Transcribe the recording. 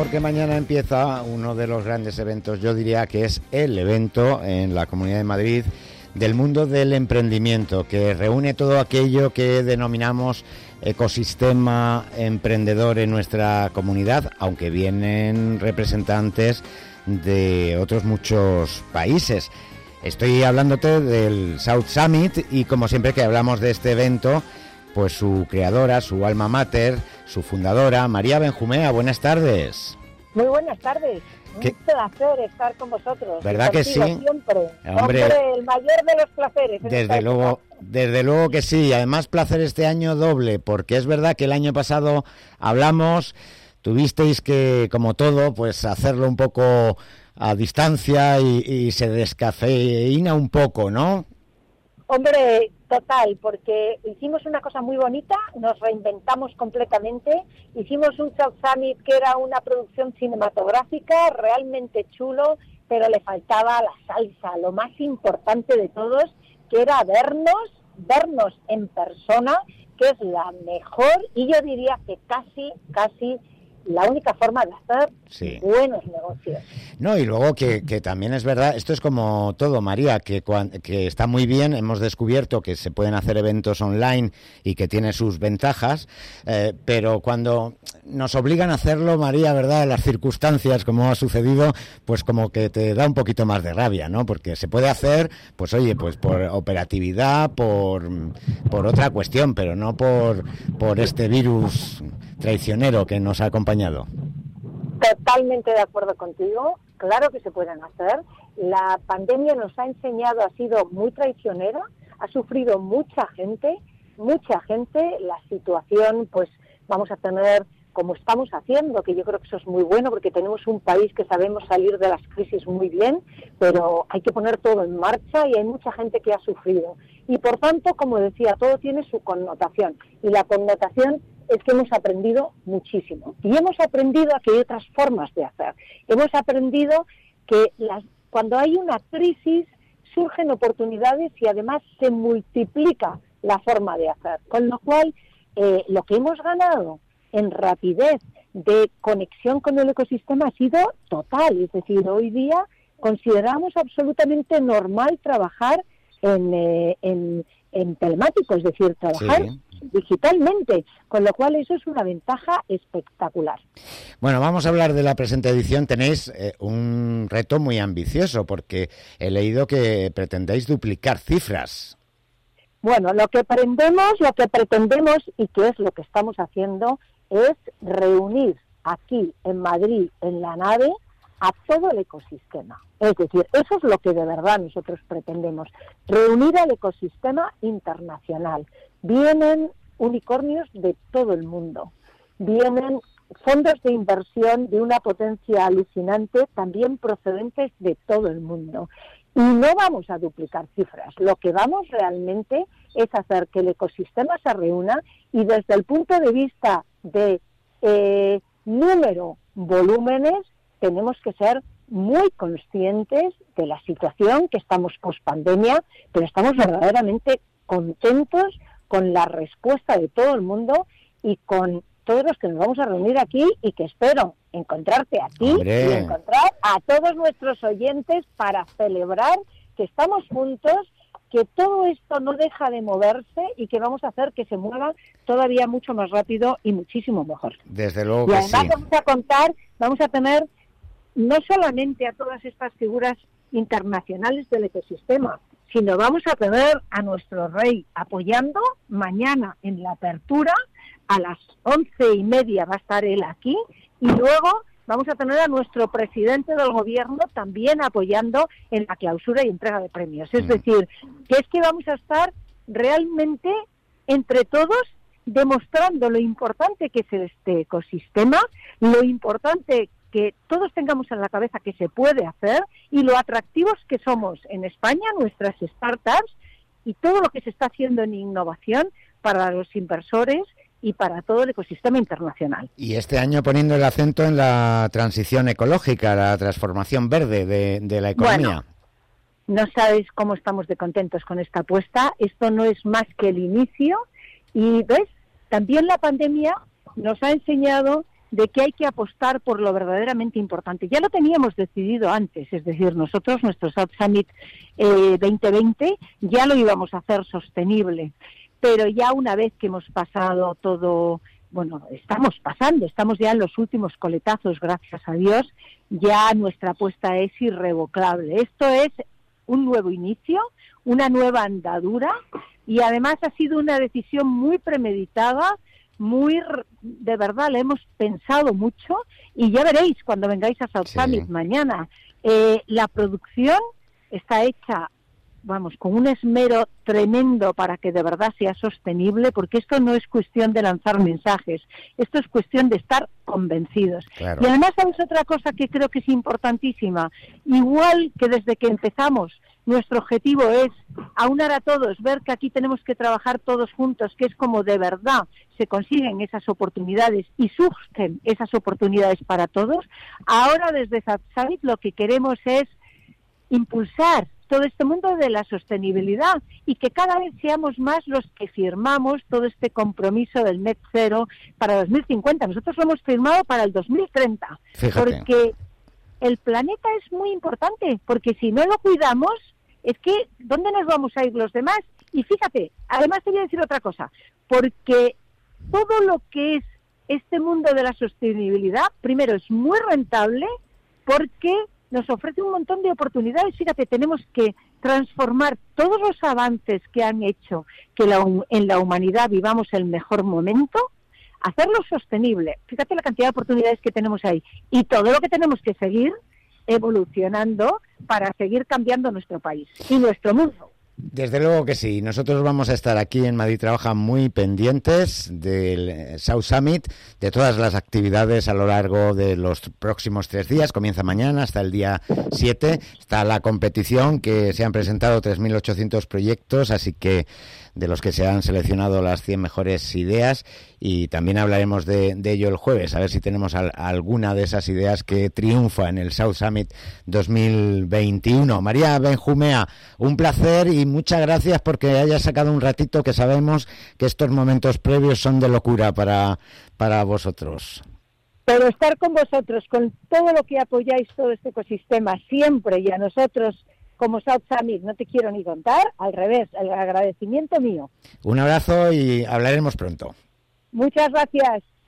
porque mañana empieza uno de los grandes eventos, yo diría que es el evento en la Comunidad de Madrid del mundo del emprendimiento, que reúne todo aquello que denominamos ecosistema emprendedor en nuestra comunidad, aunque vienen representantes de otros muchos países. Estoy hablándote del South Summit y, como siempre que hablamos de este evento, pues su creadora, su alma mater, su fundadora, María Benjumea. Buenas tardes. Muy buenas tardes. Un placer estar con vosotros. ¿Verdad que sí? Siempre. Hombre, el mayor de los placeres. Desde luego que sí. Además, placer este año doble, porque es verdad que el año pasado hablamos, tuvisteis que, como todo, pues hacerlo un poco a distancia y se descafeína un poco, ¿no? Hombre, total, porque hicimos una cosa muy bonita, nos reinventamos completamente, hicimos un South Summit que era una producción cinematográfica realmente chulo, pero le faltaba la salsa, lo más importante de todos, que era vernos en persona, que es la mejor y yo diría que casi la única forma de hacer buenos negocios. No, y luego que también es verdad, esto es como todo, María, que está muy bien, hemos descubierto que se pueden hacer eventos online y que tiene sus ventajas, pero cuando nos obligan a hacerlo, María, ¿verdad?, las circunstancias, como ha sucedido, pues como que te da un poquito más de rabia, ¿no? Porque se puede hacer, pues oye, pues por operatividad, por otra cuestión, pero no por este virus traicionero que nos ha acompañado. Totalmente de acuerdo contigo, claro que se pueden hacer. La pandemia nos ha enseñado, ha sido muy traicionera, ha sufrido mucha gente, la situación, pues vamos a tener, como estamos haciendo, que yo creo que eso es muy bueno, porque tenemos un país que sabemos salir de las crisis muy bien, pero hay que poner todo en marcha y hay mucha gente que ha sufrido. Y por tanto, como decía, todo tiene su connotación, y la connotación es que hemos aprendido muchísimo. Y hemos aprendido a que hay otras formas de hacer. Hemos aprendido que cuando hay una crisis surgen oportunidades y además se multiplica la forma de hacer. Con lo cual, lo que hemos ganado en rapidez de conexión con el ecosistema ha sido total. Es decir, hoy día consideramos absolutamente normal trabajar en telemático, es decir, trabajar digitalmente, con lo cual eso es una ventaja espectacular. Bueno, vamos a hablar de la presente edición. Tenéis un reto muy ambicioso, porque he leído que pretendéis duplicar cifras. Bueno, lo que pretendemos y que es lo que estamos haciendo es reunir aquí en Madrid, en la nave, a todo el ecosistema. Es decir, eso es lo que de verdad nosotros pretendemos, reunir al ecosistema internacional. Vienen unicornios de todo el mundo, vienen fondos de inversión de una potencia alucinante, también procedentes de todo el mundo. Y no vamos a duplicar cifras, lo que vamos realmente es hacer que el ecosistema se reúna y desde el punto de vista de número, volúmenes, tenemos que ser muy conscientes de la situación que estamos post-pandemia, pero estamos verdaderamente contentos con la respuesta de todo el mundo y con todos los que nos vamos a reunir aquí y que espero encontrarte a ti y encontrar a todos nuestros oyentes para celebrar que estamos juntos, que todo esto no deja de moverse y que vamos a hacer que se mueva todavía mucho más rápido y muchísimo mejor. Desde luego y que además sí. Vamos a tener no solamente a todas estas figuras internacionales del ecosistema, sino vamos a tener a nuestro rey apoyando mañana en la apertura, a las 11:30 va a estar él aquí, y luego vamos a tener a nuestro presidente del gobierno también apoyando en la clausura y entrega de premios. Es decir, que es que vamos a estar realmente entre todos demostrando lo importante que es este ecosistema, lo importante que todos tengamos en la cabeza que se puede hacer y lo atractivos que somos en España, nuestras startups y todo lo que se está haciendo en innovación para los inversores y para todo el ecosistema internacional. Y este año poniendo el acento en la transición ecológica, la transformación verde de la economía. Bueno, no sabes cómo estamos de contentos con esta apuesta. Esto no es más que el inicio y, ¿ves? También la pandemia nos ha enseñado de que hay que apostar por lo verdaderamente importante. Ya lo teníamos decidido antes, es decir, nosotros, nuestro South Summit 2020, ya lo íbamos a hacer sostenible, pero ya una vez que hemos pasado todo, bueno, estamos ya en los últimos coletazos, gracias a Dios, ya nuestra apuesta es irrevocable. Esto es un nuevo inicio, una nueva andadura, y además ha sido una decisión muy premeditada, de verdad, la hemos pensado mucho, y ya veréis cuando vengáis a South Summit mañana, la producción está hecha, vamos, con un esmero tremendo para que de verdad sea sostenible, porque esto no es cuestión de lanzar mensajes, esto es cuestión de estar convencidos. Claro. Y además, ¿sabes otra cosa que creo que es importantísima? Igual que desde que empezamos, nuestro objetivo es aunar a todos, ver que aquí tenemos que trabajar todos juntos, que es como de verdad se consiguen esas oportunidades y surgen esas oportunidades para todos. Ahora desde South Summit lo que queremos es impulsar todo este mundo de la sostenibilidad y que cada vez seamos más los que firmamos todo este compromiso del net cero para 2050. Nosotros lo hemos firmado para el 2030. Fíjate. Porque el planeta es muy importante, porque si no lo cuidamos, es que ¿dónde nos vamos a ir los demás? Y fíjate, además te voy a decir otra cosa, porque todo lo que es este mundo de la sostenibilidad, primero es muy rentable, porque nos ofrece un montón de oportunidades. Fíjate, tenemos que transformar todos los avances que han hecho que en la humanidad vivamos el mejor momento, hacerlo sostenible. Fíjate la cantidad de oportunidades que tenemos ahí y todo lo que tenemos que seguir evolucionando para seguir cambiando nuestro país y nuestro mundo. Desde luego que sí. Nosotros vamos a estar aquí en Madrid Trabaja muy pendientes del South Summit, de todas las actividades a lo largo de los próximos 3 días. Comienza mañana hasta el día 7. Está la competición, que se han presentado 3.800 proyectos, así que de los que se han seleccionado las 100 mejores ideas, y también hablaremos de ello el jueves, a ver si tenemos alguna de esas ideas que triunfa en el South Summit 2021. María Benjumea, un placer y muchas gracias porque hayas sacado un ratito, que sabemos que estos momentos previos son de locura para vosotros. Pero estar con vosotros, con todo lo que apoyáis todo este ecosistema siempre, y a nosotros como South Summit no te quiero ni contar, al revés, el agradecimiento mío. Un abrazo y hablaremos pronto. Muchas gracias.